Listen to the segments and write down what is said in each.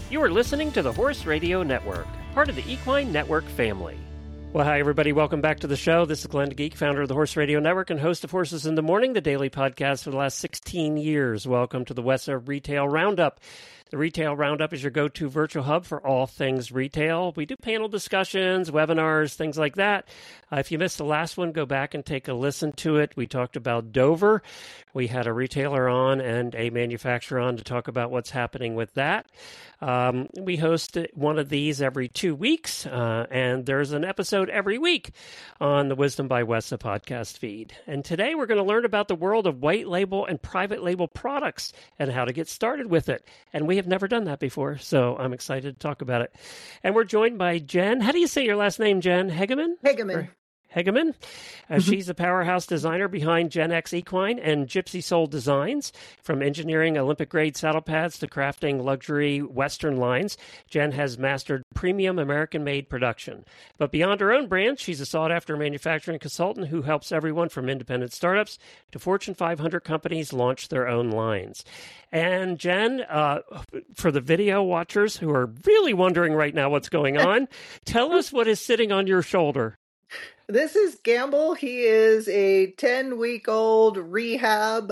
You are listening to the Horse Radio Network, part of the Equine Network family. Well, hi, everybody. Welcome back to the show. This is Glenn DeGeek, founder of the Horse Radio Network and host of Horses in the Morning, the daily podcast for the last 16 years. Welcome to the WESA Retail Roundup. The Retail Roundup is your go-to virtual hub for all things retail. We do panel discussions, webinars, things like that. If you missed the last one, go back and take a listen to it. We talked about Dover. We had a retailer on and a manufacturer on to talk about what's happening with that. We host one of these every 2 weeks, and there's an episode every week on the Wisdom by WESA podcast feed. And today we're going to learn about the world of white label and private label products and how to get started with it. And we have never done that before, so I'm excited to talk about it. And we're joined by Jen. How do you say your last name, Jen? Hegeman? Hegeman. Hegeman. She's the powerhouse designer behind Gen X Equine and Gypsy Soul Designs. From engineering Olympic-grade saddle pads to crafting luxury Western lines, Jen has mastered premium American-made production. But beyond her own brand, she's a sought-after manufacturing consultant who helps everyone from independent startups to Fortune 500 companies launch their own lines. And Jen, for the video watchers who are really wondering right now what's going on, tell us what is sitting on your shoulder. This is Gamble. He is a 10-week-old rehab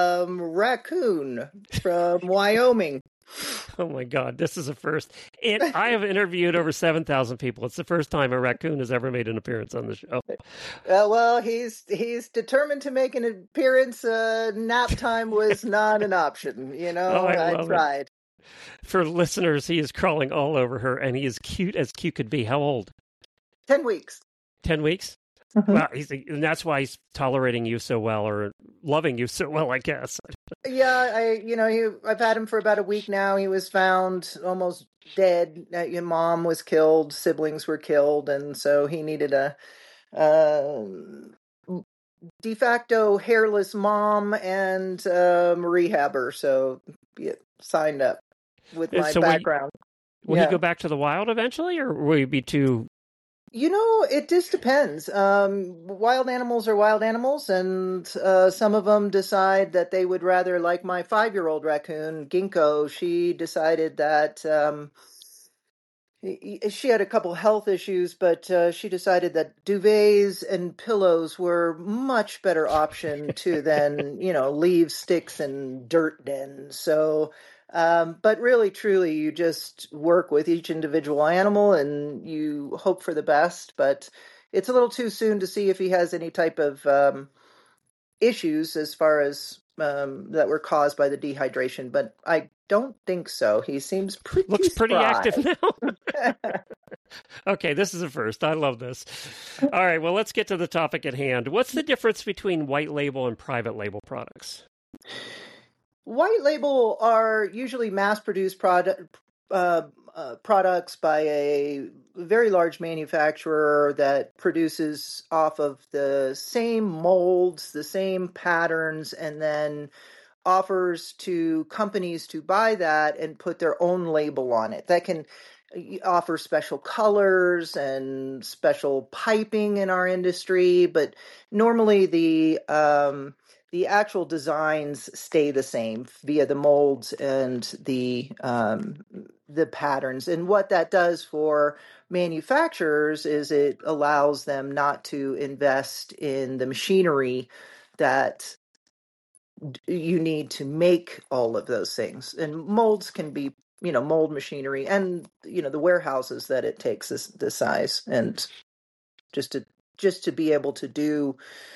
raccoon from Wyoming. Oh, my God. This is a first. And I have interviewed over 7,000 people. It's the first time a raccoon has ever made an appearance on the show. Well, he's determined to make an appearance. Nap time was not an option. You know, I tried. For listeners, he is crawling all over her, and he is cute as cute could be. How old? 10 weeks. 10 weeks? Mm-hmm. Wow, and that's why he's tolerating you so well, or loving you so well, I guess. Yeah, I've had him for about a week now. He was found almost dead. Your mom was killed, siblings were killed, and so he needed a de facto hairless mom and rehabber. So signed up with my background. Will he go back to the wild eventually, or will he be too... You know, it just depends. Wild animals are wild animals, and some of them decide that they would rather, like my 5-year-old raccoon, Ginkgo, she decided that she had a couple health issues, but she decided that duvets and pillows were much better option than, leave sticks and dirt dens. So... but really, truly, you just work with each individual animal and you hope for the best. But it's a little too soon to see if he has any type of issues as far as that were caused by the dehydration. But I don't think so. He seems looks pretty spry. Active now. Okay, this is a first. I love this. All right, well, let's get to the topic at hand. What's the difference between white label and private label products? White label are usually mass-produced products by a very large manufacturer that produces off of the same molds, the same patterns, and then offers to companies to buy that and put their own label on it. That can offer special colors and special piping in our industry, but normally the actual designs stay the same via the molds and the patterns. And what that does for manufacturers is it allows them not to invest in the machinery that you need to make all of those things. And molds can be, mold machinery and, the warehouses that it takes the size. And just to be able to do,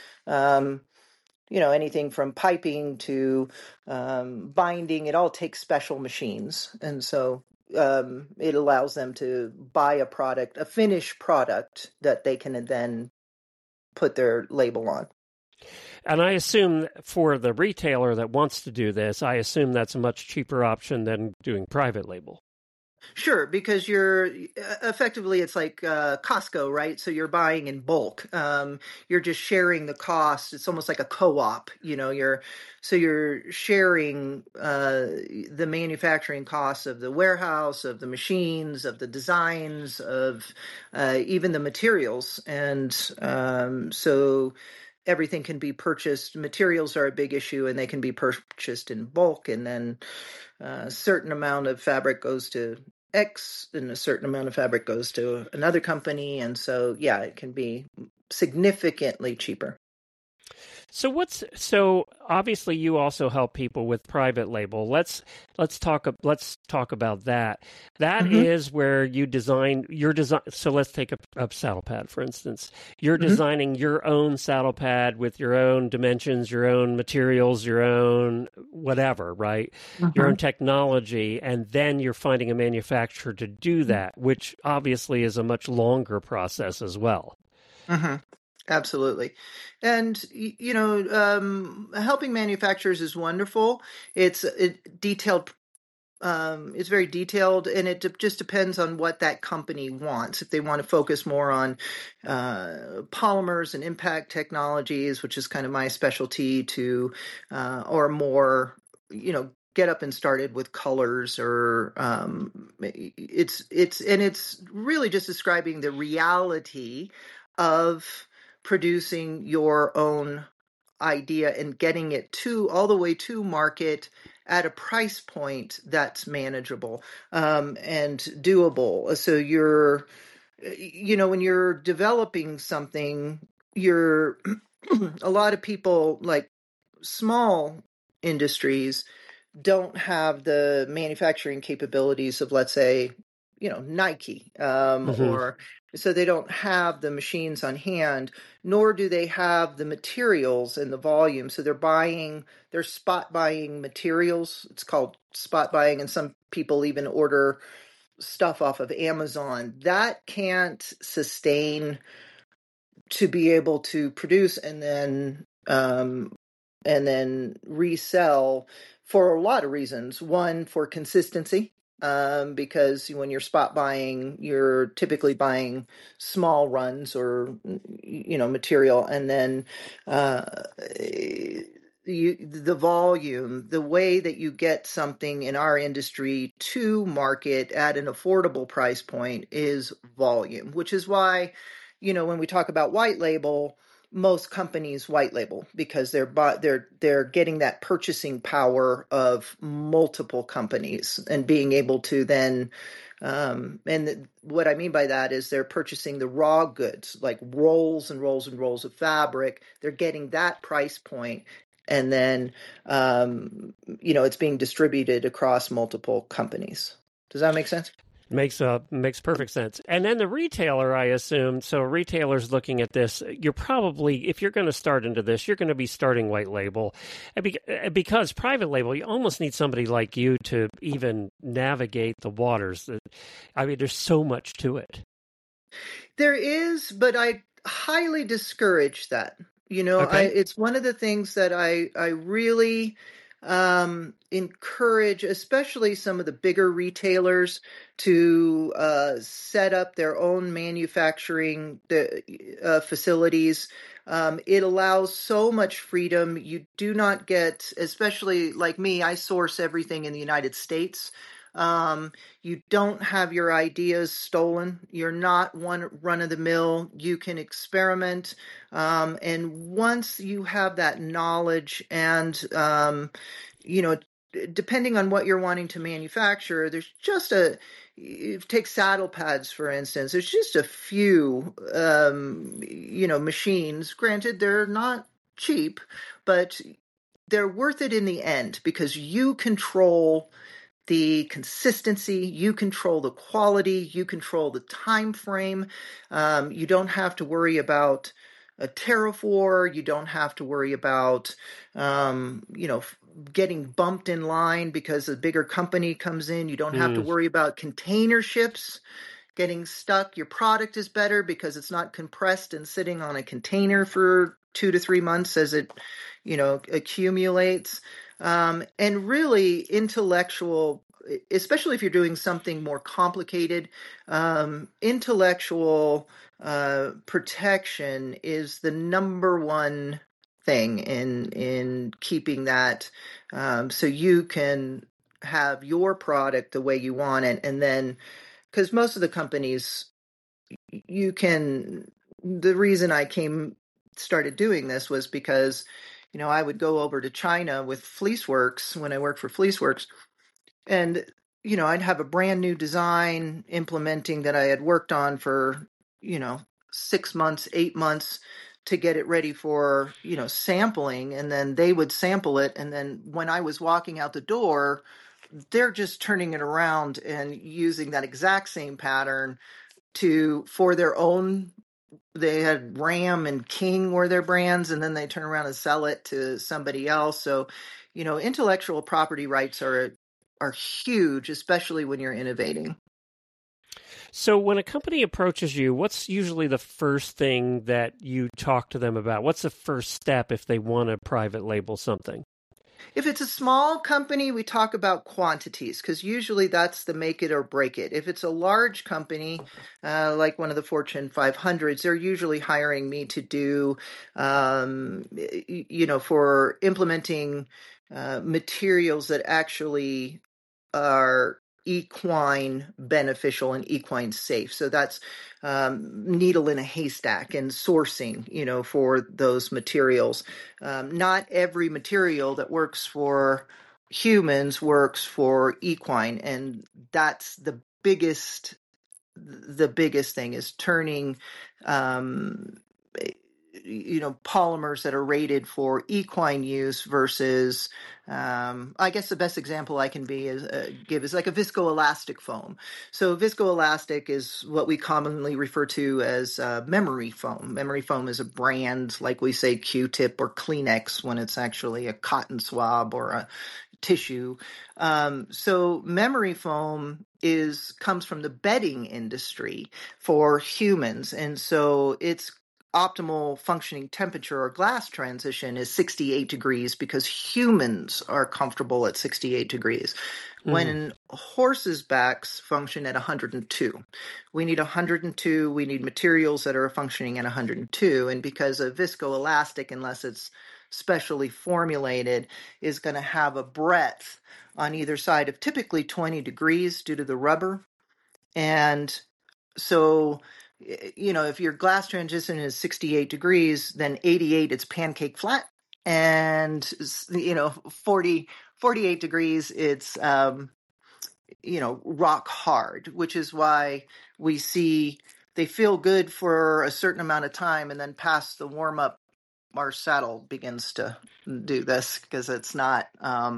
anything from piping to binding, it all takes special machines. And so it allows them to buy a finished product that they can then put their label on. And I assume for the retailer that wants to do this, I assume that's a much cheaper option than doing private label. Sure, because you're effectively, it's like Costco, right? So you're buying in bulk. You're just sharing the cost. It's almost like a co-op, you're sharing the manufacturing costs of the warehouse, of the machines, of the designs, of even the materials. And so everything can be purchased. Materials are a big issue, and they can be purchased in bulk, and then a certain amount of fabric goes to X and a certain amount of fabric goes to another company. And so, yeah, it can be significantly cheaper. So obviously you also help people with private label. Let's talk about that. That is where you design your design. So let's take a saddle pad, for instance. You're designing your own saddle pad with your own dimensions, your own materials, your own whatever, right? Your own technology, and then you're finding a manufacturer to do that, which obviously is a much longer process as well. Absolutely. And, helping manufacturers is wonderful. It's detailed. It's very detailed, and it just depends on what that company wants. If they want to focus more on polymers and impact technologies, which is kind of my specialty, or more, get up and started with colors, or it's really just describing the reality of producing your own idea and getting it all the way to market at a price point that's manageable and doable. So when you're developing something, a lot of people, like small industries, don't have the manufacturing capabilities of, let's say, Nike, or so they don't have the machines on hand, nor do they have the materials and the volume. So they're spot buying materials. It's called spot buying, and some people even order stuff off of Amazon. That can't sustain to be able to produce and then resell for a lot of reasons. One, for consistency. Because when you're spot buying, you're typically buying small runs or, material. And then the volume, the way that you get something in our industry to market at an affordable price point is volume, which is why, when we talk about white label, most companies white label because they're getting that purchasing power of multiple companies and being able to then what I mean by that is they're purchasing the raw goods, like rolls and rolls and rolls of fabric. They're getting that price point, and then it's being distributed across multiple companies. Does that make sense? Makes perfect sense. And then the retailer, I assume, so a retailer's looking at this, you're probably, if you're going to start into this, you're going to be starting white label. Because private label, you almost need somebody like you to even navigate the waters. There's so much to it. There is, but I highly discourage that. Okay. It's one of the things that I really encourage, especially some of the bigger retailers, to set up their own manufacturing facilities. It allows so much freedom. You do not get, especially like me, I source everything in the United States. You don't have your ideas stolen. You're not one run of the mill. You can experiment. And once you have that knowledge and, depending on what you're wanting to manufacture, there's just take saddle pads, for instance, there's just a few, machines. Granted, they're not cheap, but they're worth it in the end because you control the consistency, you control the quality, you control the time frame. You don't have to worry about a tariff war. You don't have to worry about, getting bumped in line because a bigger company comes in. You don't have to worry about container ships getting stuck. Your product is better because it's not compressed and sitting on a container for 2 to 3 months as it, accumulates. And really intellectual, especially if you're doing something more complicated, intellectual protection is the number one thing in keeping that, so you can have your product the way you want it. And then, because most of the companies, the reason I came started doing this was because, I would go over to China with Fleeceworks when I worked for Fleeceworks, and I'd have a brand new design implementing that I had worked on for 6 months, 8 months to get it ready for sampling, and then they would sample it, and then when I was walking out the door, they're just turning it around and using that exact same pattern for their own. They had Ram and King were their brands, and then they turn around and sell it to somebody else. So, intellectual property rights are huge, especially when you're innovating. So when a company approaches you, what's usually the first thing that you talk to them about? What's the first step if they want to private label something? If it's a small company, we talk about quantities because usually that's the make it or break it. If it's a large company, like one of the Fortune 500s, they're usually hiring me to do, for implementing materials that actually are equine beneficial and equine safe. So that's needle in a haystack and sourcing, for those materials. Not every material that works for humans works for equine, and that's the biggest thing is turning polymers that are rated for equine use versus, I guess the best example I can give is like a viscoelastic foam. So viscoelastic is what we commonly refer to as memory foam. Memory foam is a brand, like we say Q-tip or Kleenex when it's actually a cotton swab or a tissue. So memory foam comes from the bedding industry for humans, and so it's optimal functioning temperature or glass transition is 68 degrees because humans are comfortable at 68 degrees. When horses' backs function at 102, we need 102. We need materials that are functioning at 102. And because a viscoelastic, unless it's specially formulated, is going to have a breadth on either side of typically 20 degrees due to the rubber. And so, if your glass transition is 68 degrees, then 88, it's pancake flat. And, 48 degrees, it's, rock hard, which is why we see they feel good for a certain amount of time. And then past the warm up, our saddle begins to do this because it's not,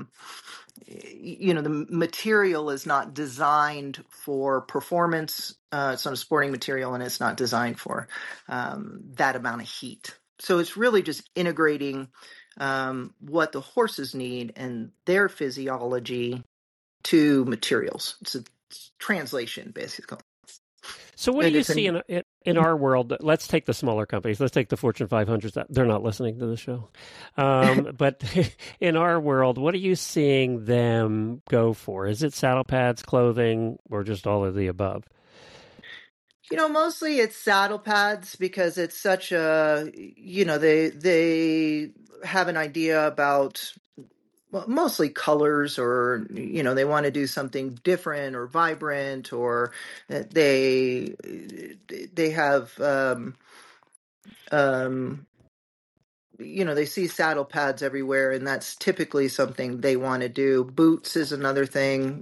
the material is not designed for performance. It's not a sporting material, and it's not designed for that amount of heat. So it's really just integrating what the horses need and their physiology to materials. It's a translation, basically. So what do you see in our world? Let's take the smaller companies. Let's take the Fortune 500s. They're not listening to the show. But in our world, what are you seeing them go for? Is it saddle pads, clothing, or just all of the above? Mostly it's saddle pads because it's such a, they have an idea about mostly colors, or they want to do something different or vibrant, or they have they see saddle pads everywhere, and that's typically something they want to do. Boots is another thing.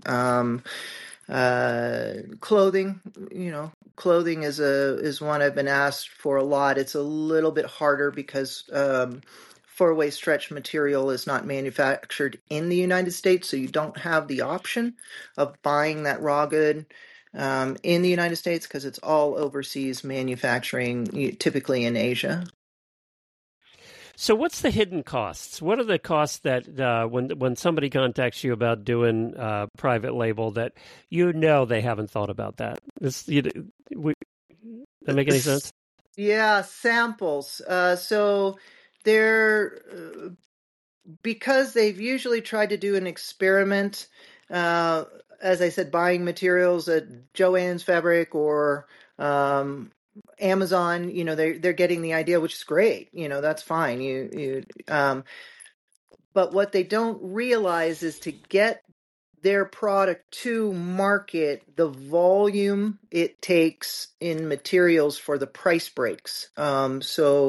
Clothing, clothing is one I've been asked for a lot. It's a little bit harder because four-way stretch material is not manufactured in the United States, so you don't have the option of buying that raw good in the United States because it's all overseas manufacturing, typically in Asia. So what's the hidden costs? What are the costs that when somebody contacts you about doing private label that they haven't thought about that? That make any sense? Yeah, samples. So they're because they've usually tried to do an experiment, as I said, buying materials at Joann's Fabric or Amazon, they're getting the idea, which is great. That's fine. But what they don't realize is to get their product to market, the volume it takes in materials for the price breaks. So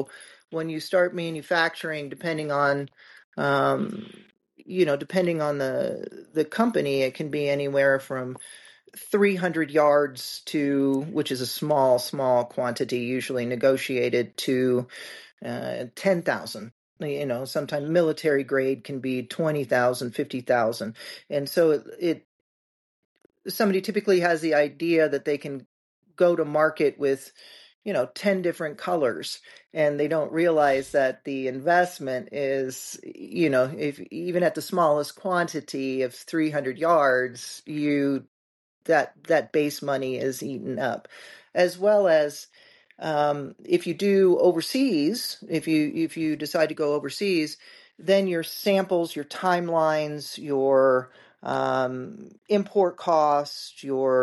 when you start manufacturing, depending on depending on the company, it can be anywhere from 300 yards to, which is a small quantity, usually negotiated, to 10,000. Sometimes military grade can be 20,000, 50,000. And so somebody typically has the idea that they can go to market with 10 different colors, and they don't realize that the investment is, if even at the smallest quantity of 300 yards, that base money is eaten up. As well as if you do overseas, if you decide to go overseas, then your samples, your timelines, your import cost,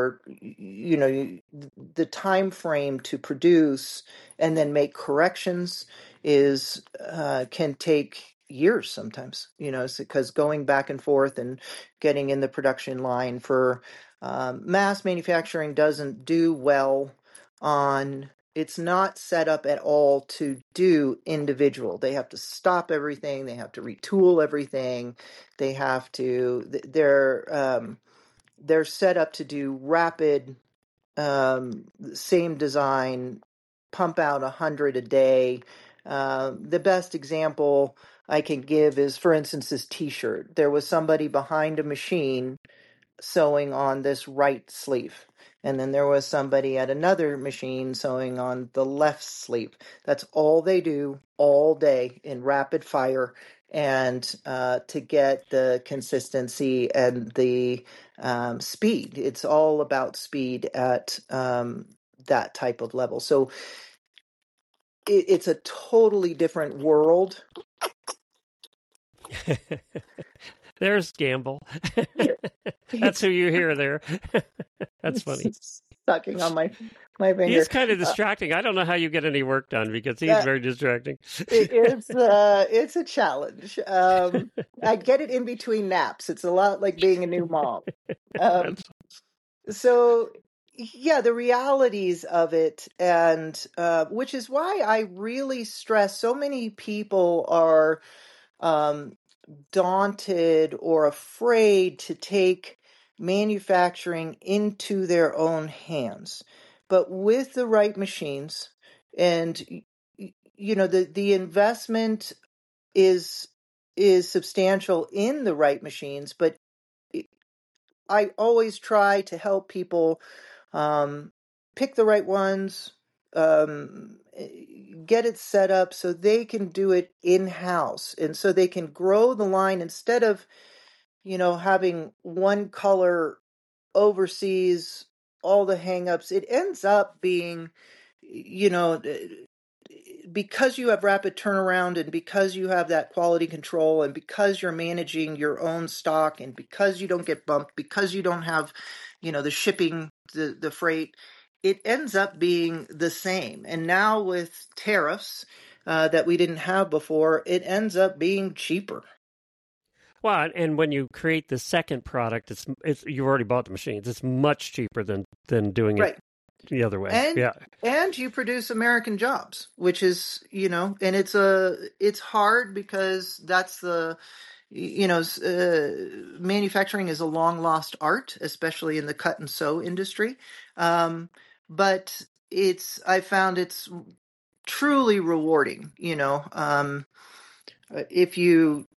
the time frame to produce and then make corrections can take years sometimes, because going back and forth and getting in the production line for mass manufacturing doesn't do well on. It's not set up at all to do individual. They have to stop everything. They have to retool everything. They have to. They're set up to do rapid, same design, pump out 100 a day. The best example I can give is, for instance, this T-shirt. There was somebody behind a machine sewing on this right sleeve. And then there was somebody at another machine sewing on the left sleeve. That's all they do all day in rapid fire, and to get the consistency and the speed. It's all about speed at that type of level. So it's a totally different world. There's Gamble. That's who you hear there. That's funny. Sucking on my finger. He's kind of distracting. I don't know how you get any work done because he's very distracting. It's a challenge. I get it in between naps. It's a lot like being a new mom. So yeah, the realities of it, and which is why I really stress, so many people are daunted or afraid to take manufacturing into their own hands. But with the right machines, and the investment is substantial in the right machines, but I always try to help people pick the right ones, get it set up so they can do it in-house, and so they can grow the line instead of having one color overseas, all the hang-ups. It ends up being, because you have rapid turnaround, and because you have that quality control, and because you're managing your own stock, and because you don't get bumped, because you don't have the shipping, the freight, it ends up being the same. And now with tariffs that we didn't have before, it ends up being cheaper. Well, and when you create the second product, it's you've already bought the machines. It's much cheaper than doing it the other way. And you produce American jobs, which is, and it's hard because that's manufacturing is a long lost art, especially in the cut and sew industry. But I found it's truly rewarding, if you,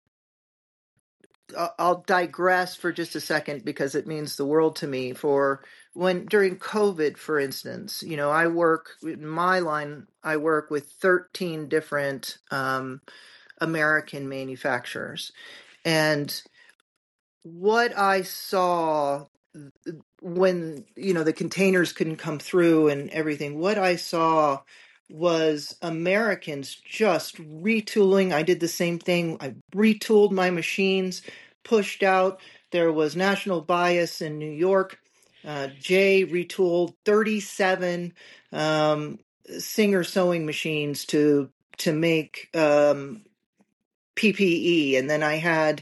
I'll digress for just a second because it means the world to me. During COVID, for instance, I work in my line, I work with 13 different American manufacturers. And what I saw when, the containers couldn't come through and everything, what I saw was Americans just retooling. I did the same thing. I retooled my machines, pushed out. There was national bias in New York. Jay retooled 37 Singer sewing machines to make PPE. And then I had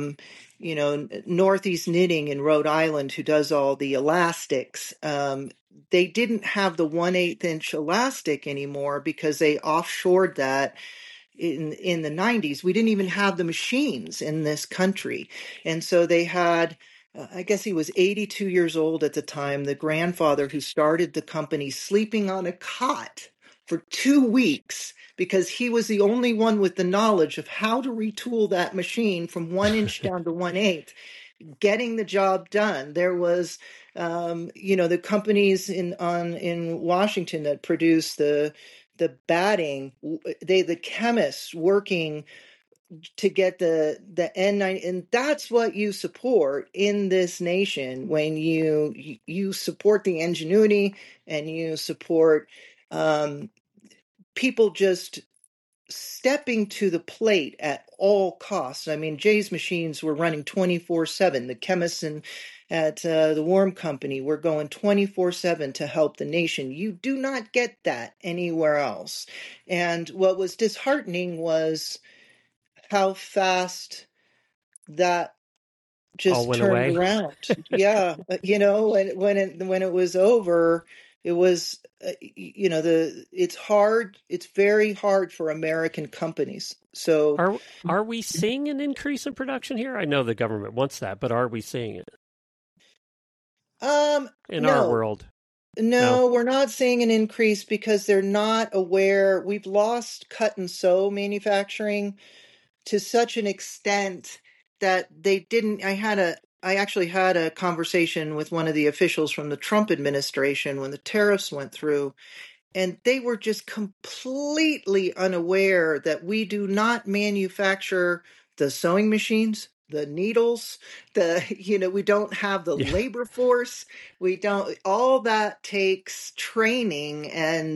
Northeast Knitting in Rhode Island, who does all the elastics, they didn't have the 1/8 inch elastic anymore because they offshored that in the 90s. We didn't even have the machines in this country. And so they had, I guess he was 82 years old at the time, the grandfather who started the company, sleeping on a cot for 2 weeks because he was the only one with the knowledge of how to retool that machine from 1 inch down to 1/8, getting the job done. There was, the companies in Washington that produce the batting, the chemists working to get the N9, and that's what you support in this nation when you support the ingenuity and you support people just stepping to the plate at all costs. I mean, Jay's machines were running 24/7. The chemists at the Warm Company were going 24/7 to help the nation. You do not get that anywhere else. And what was disheartening was how fast that just went turned away. around. Yeah, when it was over, it was it's hard. It's very hard for American companies. So Are we seeing an increase in production here? I know the government wants that, but are we seeing it in our no. world? No, we're not seeing an increase because they're not aware. We've lost cut and sew manufacturing to such an extent that they didn't. I actually had a conversation with one of the officials from the Trump administration when the tariffs went through, and they were just completely unaware that we do not manufacture the sewing machines, the needles, we don't have the labor force. We don't, all that takes training. And,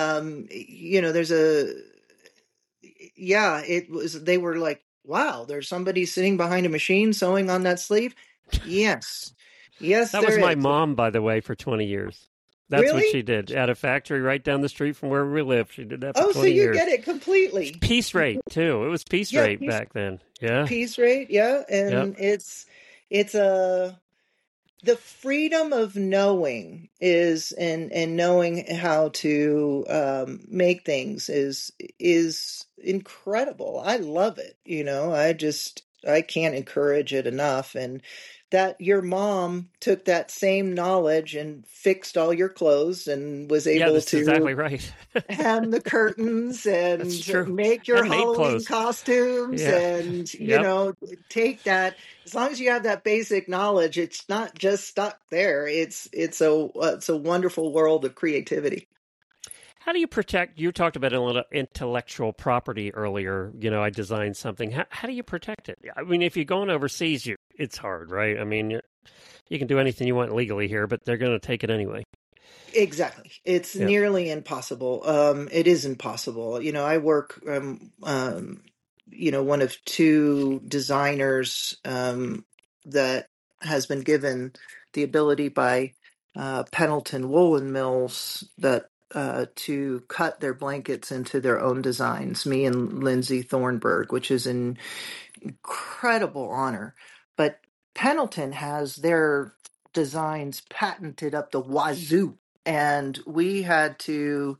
they were like, wow, there's somebody sitting behind a machine sewing on that sleeve. Yes. Yes, that was my mom, by the way, for 20 years. That's really? What she did at a factory right down the street from where we live. She did that for 20 years. Oh, so you get it completely. Piece rate, too. It was piece rate back then. Yeah. Piece rate, yeah. And it's the freedom of knowing is and knowing how to make things is incredible. I love it. I can't encourage it enough. And that your mom took that same knowledge and fixed all your clothes and was able that's to exactly right. hem the curtains and make your Halloween costumes and, take that. As long as you have that basic knowledge, it's not just stuck there. It's a wonderful world of creativity. How do you protect? You talked about intellectual property earlier. I designed something. How do you protect it? I mean, if you're going overseas, it's hard, right? I mean, you can do anything you want legally here, but they're going to take it anyway. Exactly. It's nearly impossible. It is impossible. I work, one of two designers that has been given the ability by Pendleton Woolen Mills to cut their blankets into their own designs, me and Lindsay Thornburg, which is an incredible honor. But Pendleton has their designs patented up the wazoo. And we had to,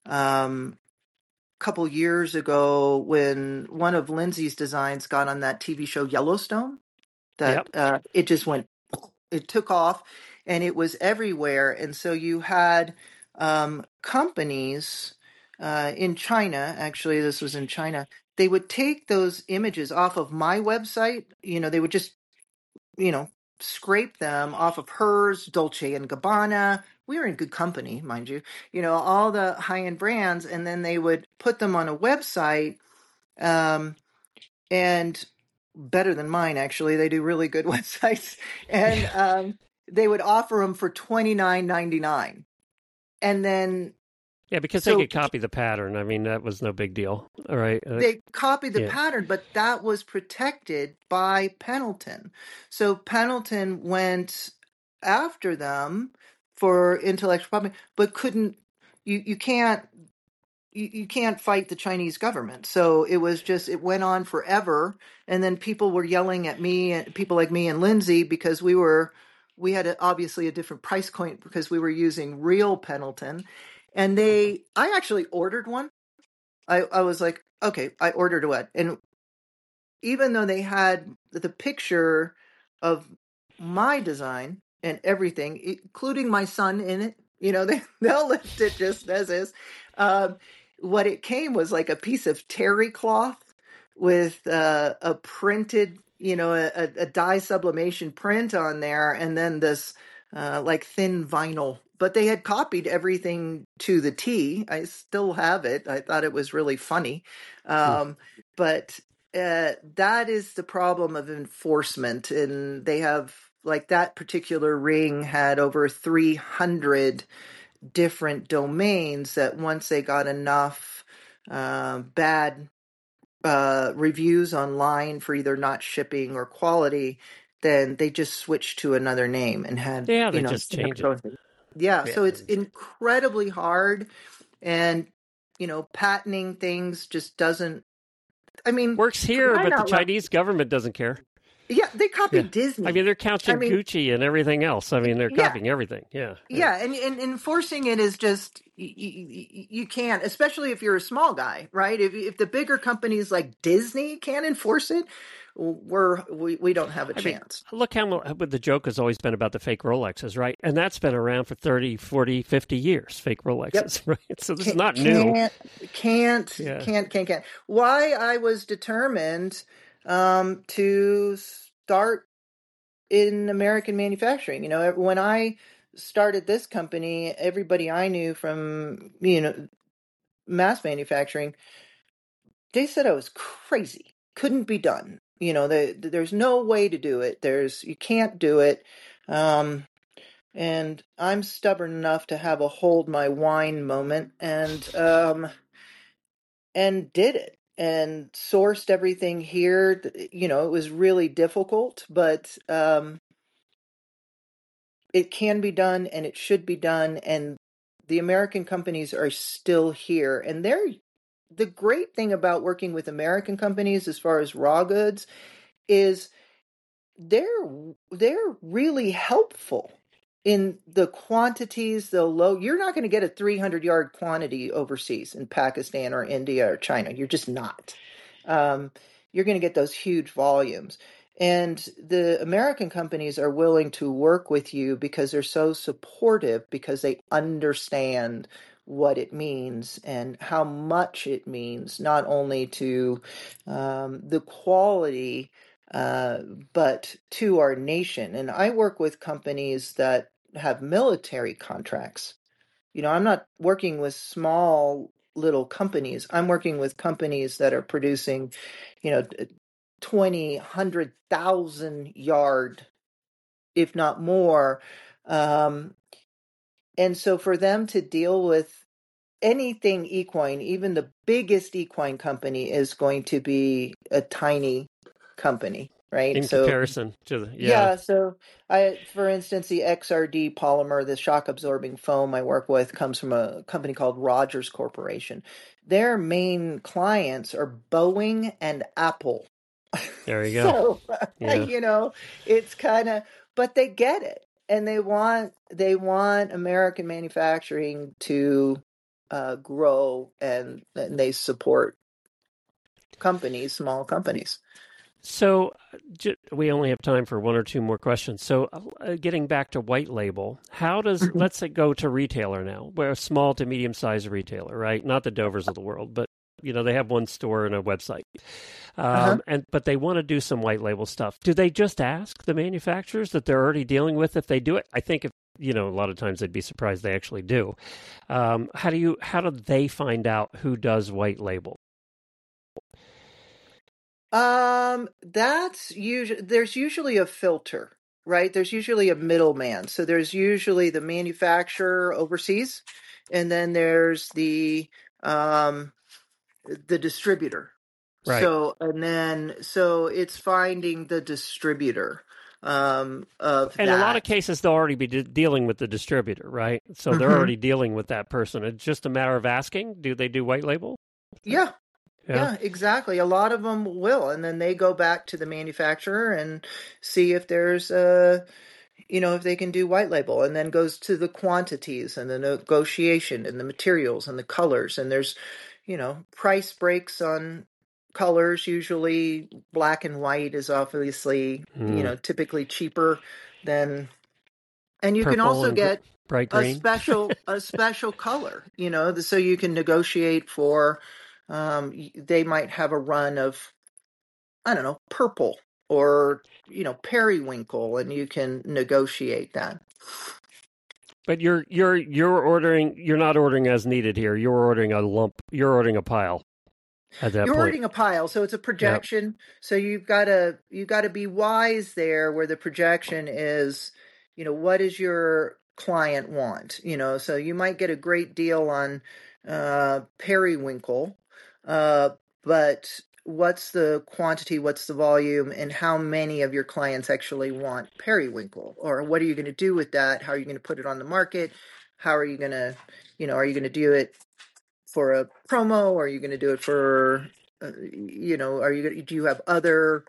couple years ago, when one of Lindsay's designs got on that TV show Yellowstone, that it just went, it took off and it was everywhere. And so you had companies in China, actually this was in China, they would take those images off of my website, they would just, scrape them off of hers, Dolce and Gabbana. We were in good company, mind you, all the high-end brands, and then they would put them on a website, and better than mine, actually. They do really good websites, and they would offer them for $29.99, and then because they could copy the pattern. I mean, that was no big deal. All right. They copied the pattern, but that was protected by Pendleton. So Pendleton went after them for intellectual property, but you can't fight the Chinese government. So it went on forever. And then people were yelling at me, people like me and Lindsay, because we were we had obviously a different price point because we were using real Pendleton. And I actually ordered one. I was like, okay, I ordered one. And even though they had the picture of my design and everything, including my son in it, they'll list it just as is. What it came was like a piece of terry cloth with a printed, a dye sublimation print on there, and then this like thin vinyl. But they had copied everything to the T. I still have it. I thought it was really funny. But that is the problem of enforcement. And they have, like, that particular ring had over 300 different domains that once they got enough bad reviews online for either not shipping or quality, then they just switched to another name and had, they just change it. Yeah, so it's incredibly hard, and patenting things just doesn't. I mean, works here, but the Chinese government doesn't care. Yeah, they copied Disney. I mean, they're counting Gucci and everything else. I mean, they're copying everything. Yeah, and enforcing it is just you can't, especially if you're a small guy, right? If the bigger companies like Disney can't enforce it, we don't have a chance. Look how the joke has always been about the fake Rolexes, right? And that's been around for 30, 40, 50 years, fake Rolexes, right? So this is not new. Can't. Why I was determined to start in American manufacturing. When I started this company, everybody I knew from, mass manufacturing, they said I was crazy. Couldn't be done. There's no way to do it. You can't do it. And I'm stubborn enough to have a hold my wine moment and did it and sourced everything here. It was really difficult, but it can be done and it should be done. And the American companies are still here. And the great thing about working with American companies as far as raw goods is they're really helpful in the quantities. You're not going to get a 300-yard quantity overseas in Pakistan or India or China. You're just not. You're going to get those huge volumes. And the American companies are willing to work with you because they're so supportive, because they understand what it means and how much it means, not only to the quality, but to our nation. And I work with companies that have military contracts. I'm not working with small little companies. I'm working with companies that are producing, 20, 100,000 yard, if not more. And so for them to deal with anything equine, even the biggest equine company is going to be a tiny company, right? In comparison to the, So for instance, the XRD polymer, the shock absorbing foam I work with, comes from a company called Rogers Corporation. Their main clients are Boeing and Apple. There you go. So, it's kind of, but they get it, and they want American manufacturing to grow, and they support small companies. So we only have time for one or two more questions. So getting back to white label, how does, let's say, go to retailer now? We're a small to medium-sized retailer, right? Not the Dovers of the world, but, they have one store and a website. But they want to do some white label stuff. Do they just ask the manufacturers that they're already dealing with if they do it? I think a lot of times they'd be surprised they actually do. How do they find out who does white label? There's usually a filter, right? There's usually a middleman. So there's usually the manufacturer overseas, and then there's the distributor. Right. So it's finding the distributor of that. In a lot of cases, they'll already be dealing with the distributor, right? So they're already dealing with that person. It's just a matter of asking, do they do white label? Yeah. Yeah, exactly. A lot of them will, and then they go back to the manufacturer and see if there's if they can do white label, and then goes to the quantities and the negotiation and the materials and the colors. And there's, price breaks on colors. Usually black and white is obviously, typically cheaper than, and you can Purple also and get bright a green. special color, so you can negotiate for, they might have a run of, I don't know, purple or, periwinkle, and you can negotiate that. But you're ordering. You're not ordering as needed here. You're ordering a lump. You're ordering a pile. At that You're point, ordering a pile, so it's a projection. Yep. So you've got to be wise there, where the projection is, what does your client want? So you might get a great deal on periwinkle, but what's the quantity, what's the volume, and how many of your clients actually want periwinkle? Or what are you going to do with that? How are you going to put it on the market? How are you going to, are you going to do it for a promo? Or are you going to do it for, do you have other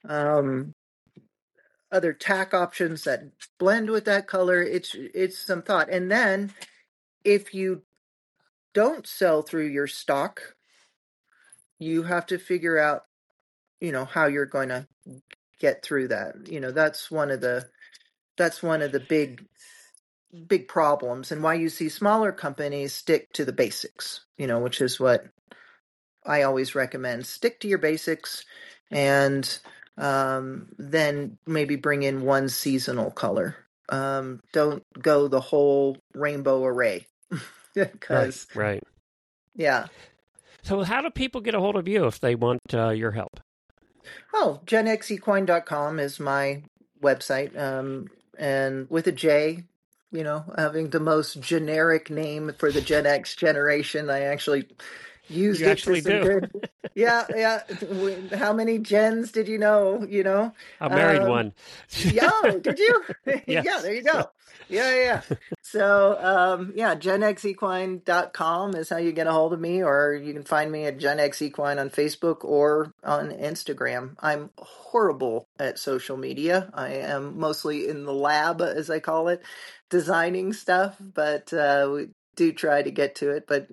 tack options that blend with that color? It's some thought. And then if you don't sell through your stock, you have to figure out, how you're going to get through that. That's one of the big problems, and why you see smaller companies stick to the basics, which is what I always recommend. Stick to your basics, and then maybe bring in one seasonal color. Don't go the whole rainbow array. Because, right. Yeah. So how do people get a hold of you if they want your help? Oh, genxequine.com is my website. And with a J, having the most generic name for the Gen X generation. I actually used you it actually for some do. good. Yeah. How many gens did you know? I married one. Yeah, did you? Yes. Yeah, there you go. Yeah. So, genxequine.com is how you get a hold of me, or you can find me at genxequine on Facebook or on Instagram. I'm horrible at social media. I am mostly in the lab, as I call it, designing stuff, but we do try to get to it. But,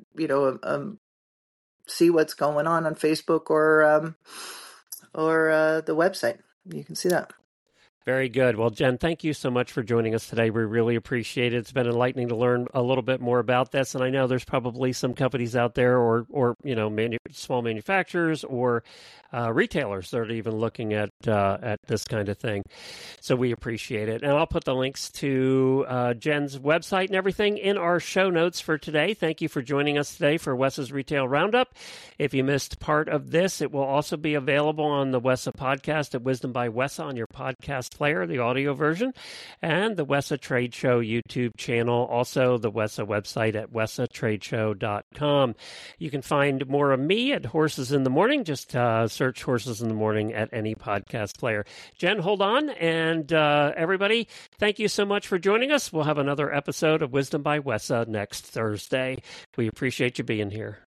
see what's going on Facebook or the website. You can see that. Very good. Well, Jen, thank you so much for joining us today. We really appreciate it. It's been enlightening to learn a little bit more about this. And I know there's probably some companies out there or small manufacturers or retailers that are even looking at this kind of thing. So we appreciate it. And I'll put the links to Jen's website and everything in our show notes for today. Thank you for joining us today for Wes's Retail Roundup. If you missed part of this, it will also be available on the WESA podcast at Wisdom by WESA on your podcast player, the audio version, and the WESA Trade Show YouTube channel, also the WESA website at wesatradeshow.com. You can find more of me at Horses in the Morning. Just search Horses in the Morning at any podcast player. Jen, hold on. And everybody, thank you so much for joining us. We'll have another episode of Wisdom by WESA next Thursday. We appreciate you being here.